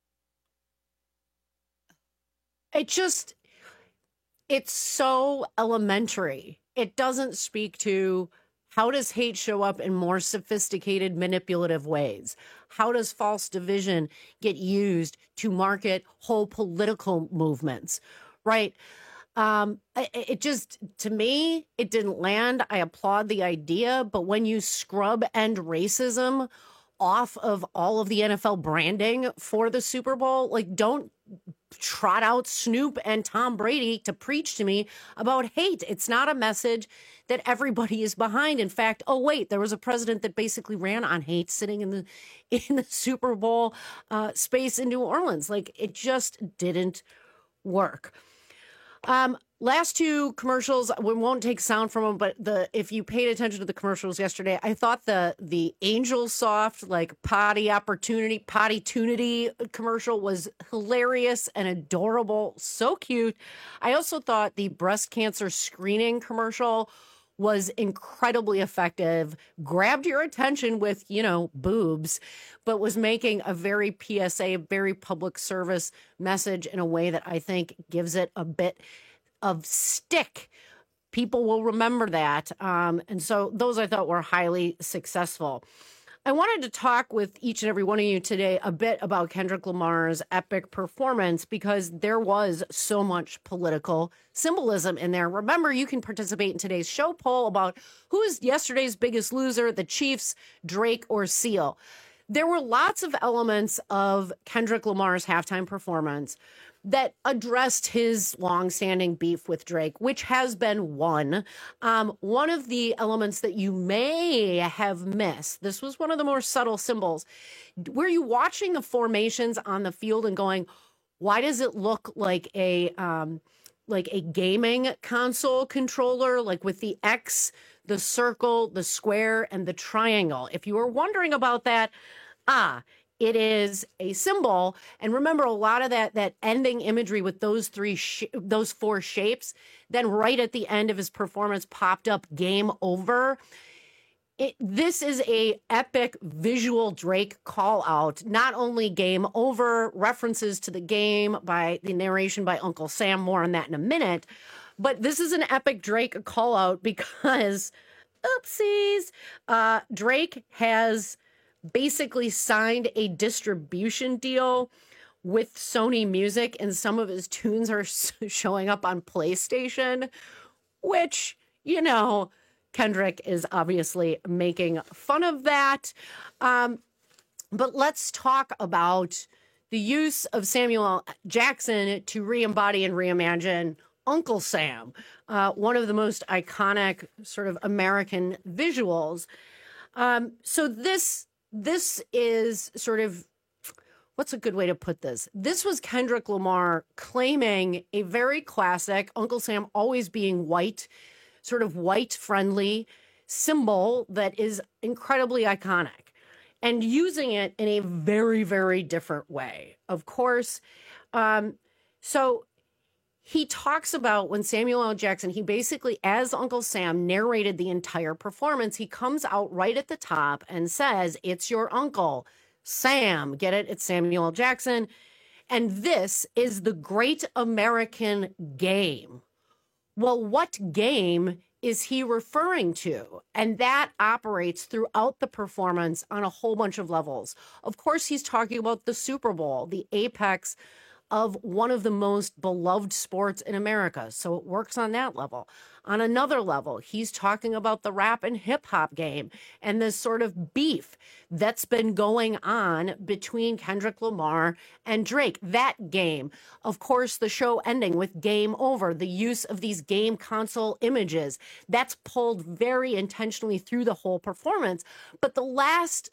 It just, it's so elementary. It doesn't speak to how does hate show up in more sophisticated, manipulative ways? How does false division get used to market whole political movements, right? Um, it, it just, to me, it didn't land. I applaud the idea, but when you scrub end racism off of all of the N F L branding for the Super Bowl, like, don't trot out Snoop and Tom Brady to preach to me about hate. It's not a message that everybody is behind. In fact, oh wait, there was a president that basically ran on hate sitting in the in the Super Bowl uh, space in New Orleans. Like, it just didn't work. Um, last two commercials, we won't take sound from them, but the if you paid attention to the commercials yesterday, I thought the the Angel Soft, like potty opportunity, potty tunity commercial was hilarious and adorable, so cute. I also thought the breast cancer screening commercial was incredibly effective, grabbed your attention with, you know, boobs, but was making a very P S A, very public service message in a way that I think gives it a bit of stick. People will remember that. Um, and so those I thought were highly successful. I wanted to talk with each and every one of you today a bit about Kendrick Lamar's epic performance because there was so much political symbolism in there. Remember, you can participate in today's show poll about who is yesterday's biggest loser, the Chiefs, Drake, or Seal. There were lots of elements of Kendrick Lamar's halftime performance that addressed his longstanding beef with Drake, which has been won. Um, one of the elements that you may have missed, this was one of the more subtle symbols. Were you watching the formations on the field and going, why does it look like a um, like a gaming console controller, like with the X, the circle, the square, and the triangle? If you were wondering about that, ah, it is a symbol. And remember, a lot of that that ending imagery with those three, sh- those four shapes, then right at the end of his performance popped up game over. It, this is a epic visual Drake call out, not only game over, references to the game by the narration by Uncle Sam, more on that in a minute, but this is an epic Drake call out because, oopsies, uh, Drake has basically signed a distribution deal with Sony Music, and some of his tunes are showing up on PlayStation, which, you know, Kendrick is obviously making fun of that. Um, but let's talk about the use of Samuel Jackson to re-embody and reimagine Uncle Sam, uh, one of the most iconic sort of American visuals. Um, so this this is sort of, what's a good way to put this? This was Kendrick Lamar claiming a very classic Uncle Sam always being white sort of white-friendly symbol that is incredibly iconic, and using it in a very, very different way. Of course, um, so he talks about when Samuel L. Jackson, he basically, as Uncle Sam, narrated the entire performance. He comes out right at the top and says, "It's your uncle, Sam." Get it? It's Samuel L. Jackson. And this is the great American game. Well, what game is he referring to? And that operates throughout the performance on a whole bunch of levels. Of course, he's talking about the Super Bowl, the apex of one of the most beloved sports in America. So it works on that level. On another level, he's talking about the rap and hip hop game and this sort of beef that's been going on between Kendrick Lamar and Drake. That game, of course, the show ending with Game Over, the use of these game console images, that's pulled very intentionally through the whole performance. But the last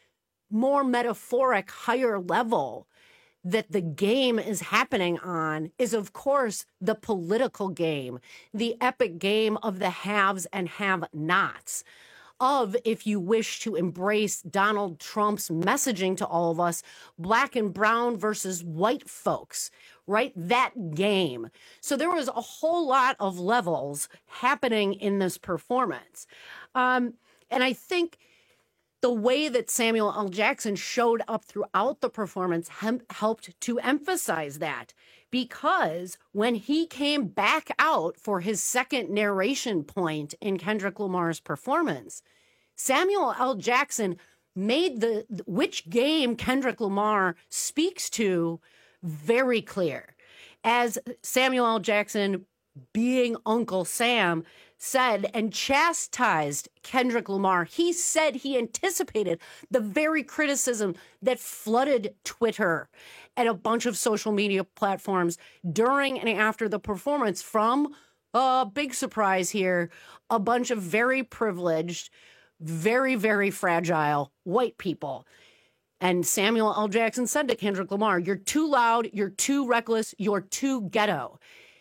more metaphoric, higher level that the game is happening on is, of course, the political game, the epic game of the haves and have-nots, of, if you wish to embrace Donald Trump's messaging to all of us, black and brown versus white folks, right? That game. So there was a whole lot of levels happening in this performance. Um, and I think the way that Samuel L. Jackson showed up throughout the performance hem- helped to emphasize that, because when he came back out for his second narration point in Kendrick Lamar's performance, Samuel L. Jackson made the which game Kendrick Lamar speaks to very clear. As Samuel L. Jackson, being Uncle Sam, said and chastised Kendrick Lamar, he said he anticipated the very criticism that flooded Twitter and a bunch of social media platforms during and after the performance from, a uh, big surprise here, a bunch of very privileged, very, very fragile white people. And Samuel L. Jackson said to Kendrick Lamar, "You're too loud, you're too reckless, you're too ghetto."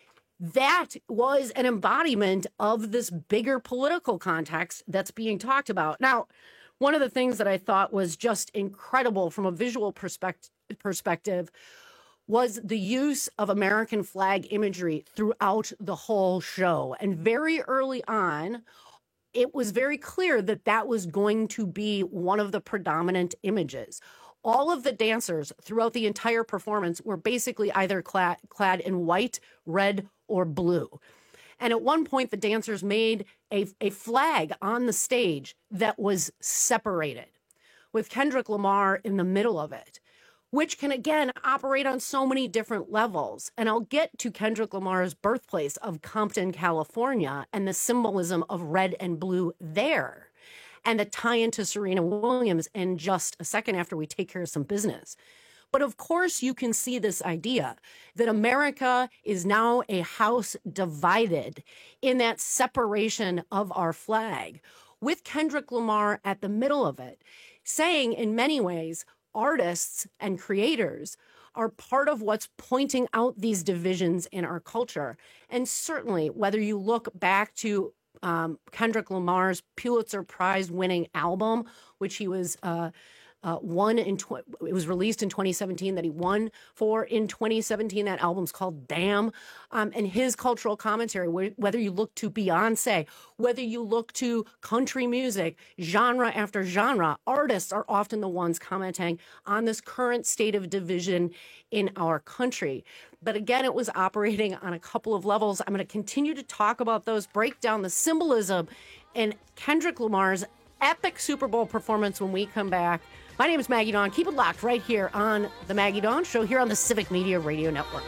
That was an embodiment of this bigger political context that's being talked about. Now, one of the things that I thought was just incredible from a visual perspective, perspective was the use of American flag imagery throughout the whole show. And very early on, it was very clear that that was going to be one of the predominant images. All of the dancers throughout the entire performance were basically either clad, clad in white, red, or blue. And at one point, the dancers made a, a flag on the stage that was separated, with Kendrick Lamar in the middle of it, which can, again, operate on so many different levels. And I'll get to Kendrick Lamar's birthplace of Compton, California, and the symbolism of red and blue there, and the tie-in to Serena Williams in just a second after we take care of some business. But of course, you can see this idea that America is now a house divided in that separation of our flag, with Kendrick Lamar at the middle of it, saying in many ways, artists and creators are part of what's pointing out these divisions in our culture. And certainly, whether you look back to um, Kendrick Lamar's Pulitzer Prize winning album, which he was uh, uh, won in, tw- it was released in twenty seventeen, that he won for in twenty seventeen. That album's called Damn. Um, and his cultural commentary, wh- whether you look to Beyonce, whether you look to country music, genre after genre, artists are often the ones commenting on this current state of division in our country. But again, it was operating on a couple of levels. I'm going to continue to talk about those, break down the symbolism in Kendrick Lamar's epic Super Bowl performance when we come back. My name is Maggie Dawn. Keep it locked right here on The Maggie Dawn Show here on the Civic Media Radio Network.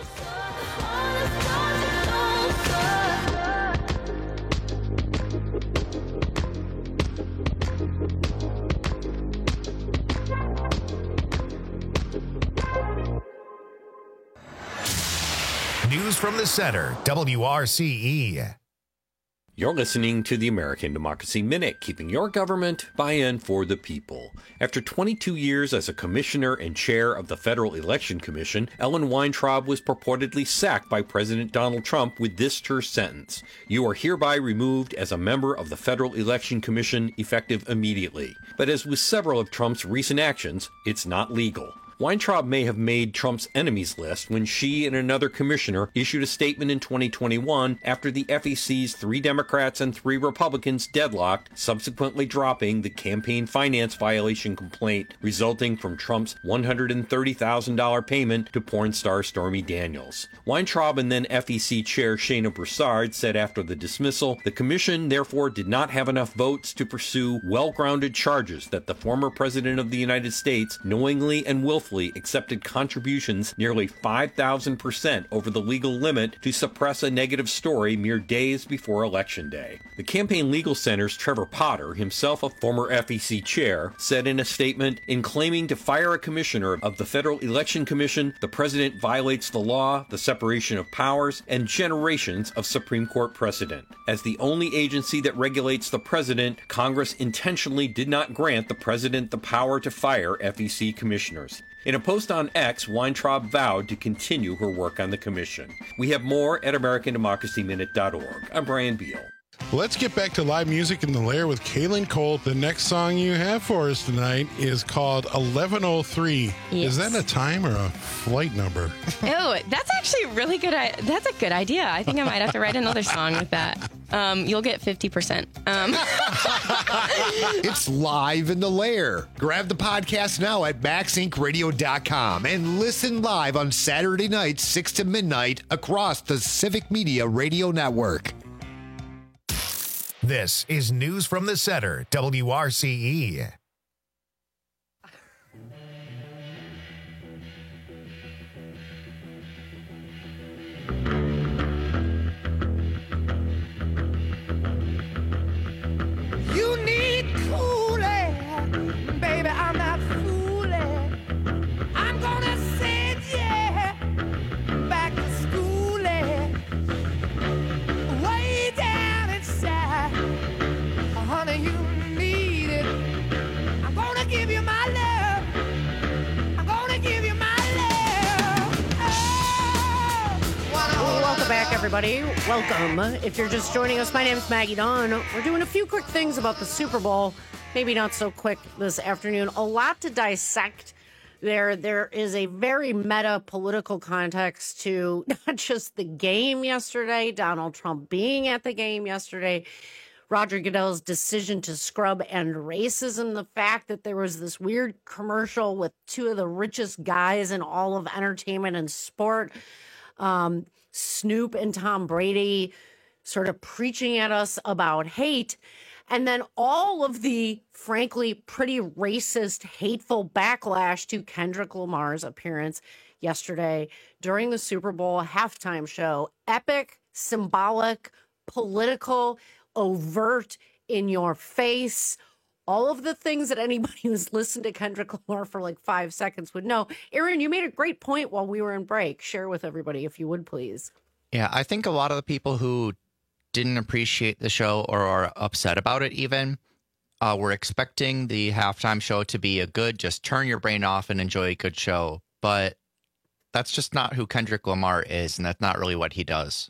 News from the center, W R C E. You're listening to the American Democracy Minute, keeping your government by and for the people. After twenty-two years as a commissioner and chair of the Federal Election Commission, Ellen Weintraub was purportedly sacked by President Donald Trump with this terse sentence: "You are hereby removed as a member of the Federal Election Commission effective immediately." But as with several of Trump's recent actions, it's not legal. Weintraub may have made Trump's enemies list when she and another commissioner issued a statement in twenty twenty-one after the F E C's three Democrats and three Republicans deadlocked, subsequently dropping the campaign finance violation complaint resulting from Trump's one hundred thirty thousand dollars payment to porn star Stormy Daniels. Weintraub and then F E C Chair Shana Broussard said after the dismissal, the commission therefore did not have enough votes to pursue well-grounded charges that the former president of the United States knowingly and willfully accepted contributions nearly five thousand percent over the legal limit to suppress a negative story mere days before Election Day. The Campaign Legal Center's Trevor Potter, himself a former F E C chair, said in a statement, "In claiming to fire a commissioner of the Federal Election Commission, the president violates the law, the separation of powers, and generations of Supreme Court precedent. As the only agency that regulates the president, Congress intentionally did not grant the president the power to fire F E C commissioners." In a post on X, Weintraub vowed to continue her work on the commission. We have more at American Democracy Minute dot org. I'm Brian Beal. Let's get back to live music in the Lair with Kaylin Colt. The next song you have for us tonight is called eleven oh three. Yes. Is that a time or a flight number? Oh, that's actually a really good. I- That's a good idea. I think I might have to write another song with that. Um, you'll get fifty percent. Um. It's live in the Lair. Grab the podcast now at max inc radio dot com and listen live on Saturday nights, six to midnight, across the Civic Media Radio Network. This is News from the Center, W R C E. You need cooling, baby, I'm not fooling. I'm gonna send you back to schooling, way down inside. Honey, you need it. I'm gonna give you my love. I'm gonna give you my love. Oh, Welcome back, everybody. Welcome. If you're just joining us, my name is Maggie Dawn. We're doing a few quick things about the Super Bowl. Maybe not so quick this afternoon. A lot to dissect there. There is a very meta political context to not just the game yesterday, Donald Trump being at the game yesterday, Roger Goodell's decision to scrub end racism, the fact that there was this weird commercial with two of the richest guys in all of entertainment and sport, um, Snoop and Tom Brady, sort of preaching at us about hate. And then all of the, frankly, pretty racist, hateful backlash to Kendrick Lamar's appearance yesterday during the Super Bowl halftime show. Epic, symbolic, political, overt, in your face. All of the things that anybody who's listened to Kendrick Lamar for like five seconds would know. Aaron, you made a great point while we were in break. Share with everybody, if you would, please. Yeah, I think a lot of the people who didn't appreciate the show or are upset about it even uh, were expecting the halftime show to be a good, just turn your brain off and enjoy a good show. But that's just not who Kendrick Lamar is, and that's not really what he does.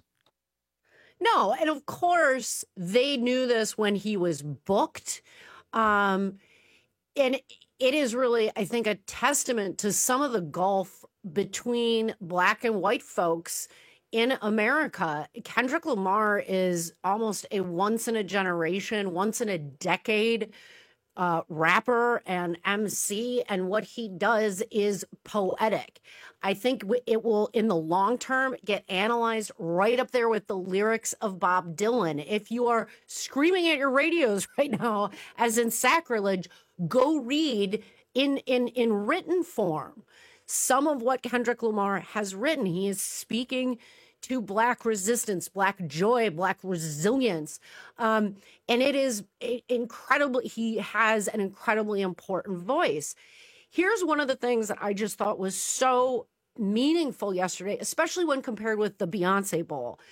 No, and of course, they knew this when he was booked. Um, and it is really, I think, a testament to some of the gulf between black and white folks in America. Kendrick Lamar is almost a once in a generation, once in a decade uh, rapper and M C. And what he does is poetic. I think it will, in the long term, get analyzed right up there with the lyrics of Bob Dylan. If you are screaming at your radios right now, as in sacrilege, go read in, in, in written form some of what Kendrick Lamar has written. He is speaking to Black resistance, Black joy, Black resilience. Um, and it is incredibly, he has an incredibly important voice. Here's one of the things that I just thought was so meaningful yesterday, especially when compared with the Beyonce Bowl.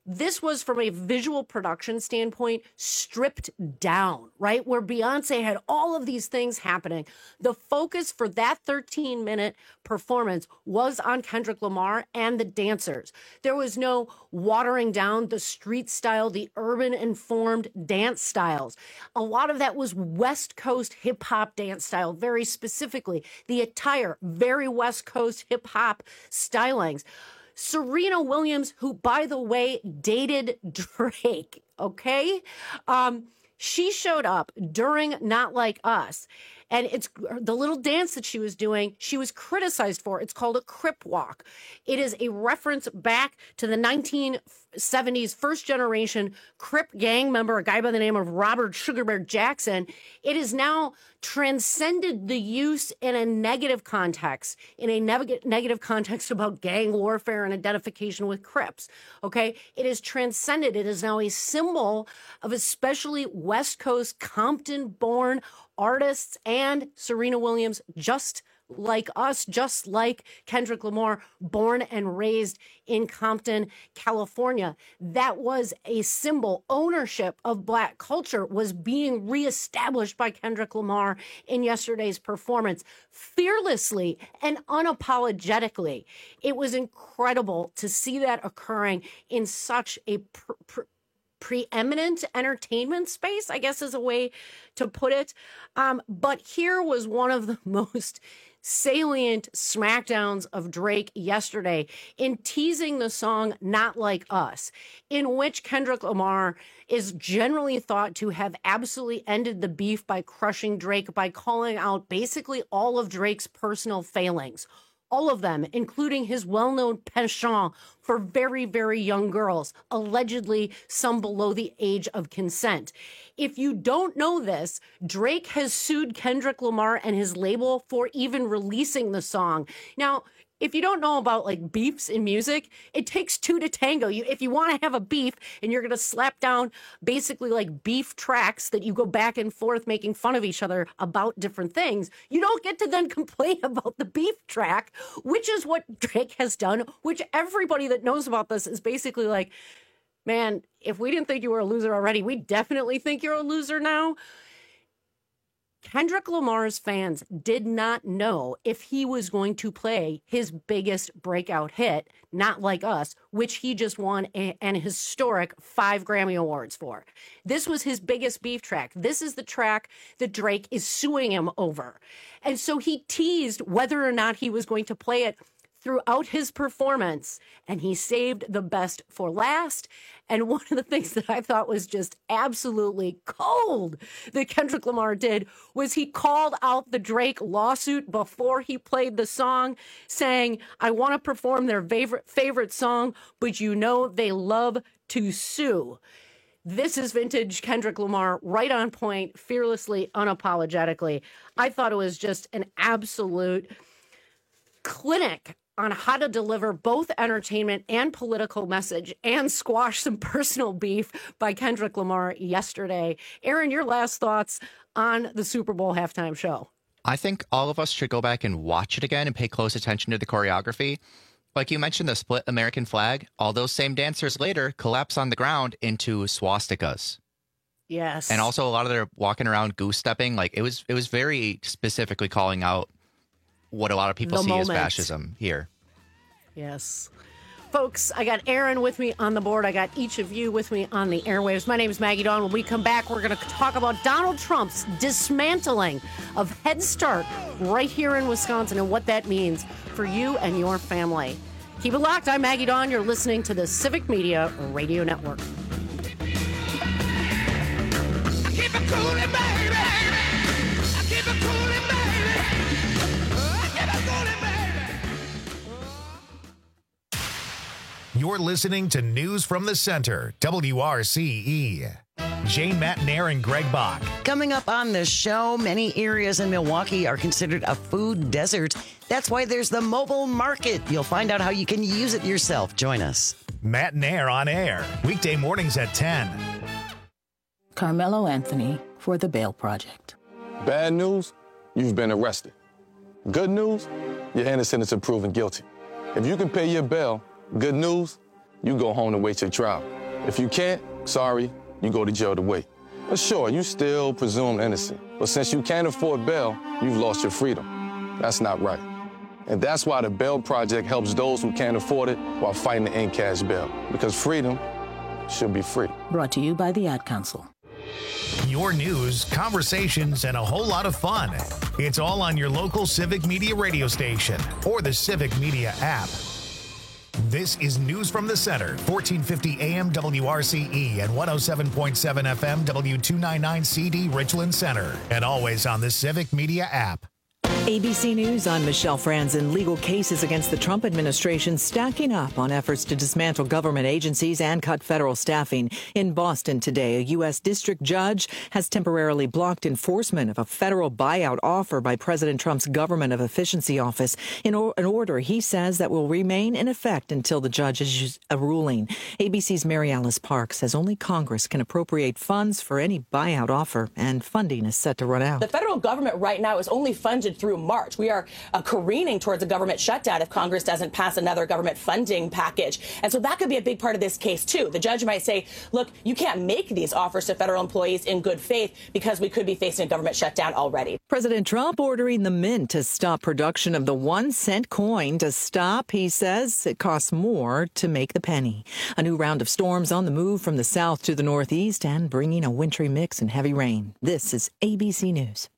this was, from a visual production standpoint, stripped down, right? Where Beyonce had all of these things happening. The focus for that thirteen minute performance was on Kendrick Lamar and the dancers. There was no watering down the street style, the urban informed dance styles. A lot of that was West Coast hip hop dance style, very specifically. The attire, very West Coast hip hop stylings. Serena Williams, who, by the way, dated Drake, okay? Um, she showed up during Not Like Us. And it's the little dance that she was doing, she was criticized for. It's called a Crip Walk. It is a reference back to the nineteen seventies first generation Crip gang member, a guy by the name of Robert Sugar Bear Jackson. It has now transcended the use in a negative context, in a neg- negative context about gang warfare and identification with Crips. Okay? It is transcended. It is now a symbol of especially West Coast Compton-born artists and Serena Williams, just like us, just like Kendrick Lamar, born and raised in Compton, California. That was a symbol. Ownership of Black culture was being reestablished by Kendrick Lamar in yesterday's performance, fearlessly and unapologetically. It was incredible to see that occurring in such a pr- pr- preeminent entertainment space, I guess is a way to put it. Um, but here was one of the most salient smackdowns of Drake yesterday in teasing the song Not Like Us, in which Kendrick Lamar is generally thought to have absolutely ended the beef by crushing Drake by calling out basically all of Drake's personal failings. All of them, including his well-known penchant for very, very young girls, allegedly some below the age of consent. If you don't know this, Drake has sued Kendrick Lamar and his label for even releasing the song. Now, if you don't know about like beefs in music, it takes two to tango. You, if you want to have a beef and you're going to slap down basically like beef tracks that you go back and forth making fun of each other about different things, you don't get to then complain about the beef track, which is what Drake has done, which everybody that knows about this is basically like, man, if we didn't think you were a loser already, we definitely think you're a loser now. Kendrick Lamar's fans did not know if he was going to play his biggest breakout hit, Not Like Us, which he just won a, an historic five Grammy Awards for. This was his biggest beef track. This is the track that Drake is suing him over. And so he teased whether or not he was going to play it throughout his performance, and he saved the best for last. And one of the things that I thought was just absolutely cold that Kendrick Lamar did was he called out the Drake lawsuit before he played the song, saying, I want to perform their favorite favorite song, but you know they love to sue. This is vintage Kendrick Lamar, right on point, fearlessly, unapologetically. I thought it was just an absolute clinic on how to deliver both entertainment and political message and squash some personal beef by Kendrick Lamar yesterday. Aaron, your last thoughts on the Super Bowl halftime show? I think all of us should go back and watch it again and pay close attention to the choreography. Like you mentioned, the split American flag, all those same dancers later collapse on the ground into swastikas. Yes. And also a lot of their walking around goose stepping, like it was it was very specifically calling out what a lot of people The see moment. as fascism here. Yes. Folks, I got Aaron with me on the board. I got each of you with me on the airwaves. My name is Maggie Dawn. When we come back, we're going to talk about Donald Trump's dismantling of Head Start right here in Wisconsin and what that means for you and your family. Keep it locked. I'm Maggie Dawn. You're listening to the Civic Media Radio Network. Keep it coolin', baby. I keep it coolin', baby. I keep it coolin', baby. You're listening to News from the Center, W R C E. Jane Matnair and Greg Bach. Coming up on the show, many areas in Milwaukee are considered a food desert. That's why there's the mobile market. You'll find out how you can use it yourself. Join us. Matnair on air, weekday mornings at ten. Carmelo Anthony for the Bail Project. Bad news, you've been arrested. Good news, you're innocent until proven guilty. If you can pay your bail, good news, you go home to wait your trial. If you can't, sorry, you go to jail to wait. But sure, you still presumed innocent. But since you can't afford bail, you've lost your freedom. That's not right. And that's why the Bail Project helps those who can't afford it while fighting to end cash bail. Because freedom should be free. Brought to you by the Ad Council. Your news, conversations, and a whole lot of fun. It's all on your local Civic Media radio station or the Civic Media app. This is News from the Center, fourteen fifty A M W R C E and one oh seven point seven F M W two ninety-nine C D Richland Center, and always on the Civic Media app. A B C News, I'm Michelle Franzen. Legal cases against the Trump administration stacking up on efforts to dismantle government agencies and cut federal staffing. In Boston today, a U S district judge has temporarily blocked enforcement of a federal buyout offer by President Trump's Government of Efficiency Office in or- an order he says that will remain in effect until the judge issues a ruling. A B C's Mary Alice Park says only Congress can appropriate funds for any buyout offer, and funding is set to run out. The federal government right now is only funded through March. We are uh, careening towards a government shutdown if Congress doesn't pass another government funding package. And so that could be a big part of this case, too. The judge might say, look, you can't make these offers to federal employees in good faith because we could be facing a government shutdown already. President Trump ordering the Mint to stop production of the one cent coin. To stop, he says it costs more to make the penny. A new round of storms on the move from the south to the northeast and bringing a wintry mix and heavy rain. This is A B C News.